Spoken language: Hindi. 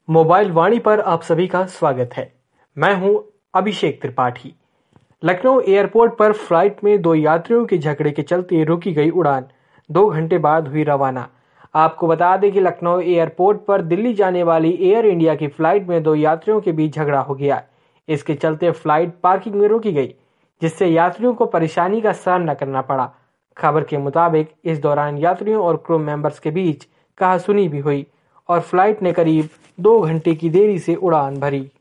मोबाइल वाणी पर आप सभी का स्वागत है। मैं हूं अभिषेक त्रिपाठी। लखनऊ एयरपोर्ट पर फ्लाइट में दो यात्रियों के झगड़े के चलते रुकी गई उड़ान 2 घंटे बाद हुई रवाना। आपको बता दें कि लखनऊ एयरपोर्ट पर दिल्ली जाने वाली एयर इंडिया की फ्लाइट में दो यात्रियों के बीच झगड़ा हो गया। इसके चलते फ्लाइट पार्किंग में रोकी गई, जिससे यात्रियों को परेशानी का सामना करना पड़ा। खबर के मुताबिक इस दौरान यात्रियों और क्रू मेंबर्स के बीच कहासुनी भी हुई और फ्लाइट ने करीब 2 घंटे की देरी से उड़ान भरी।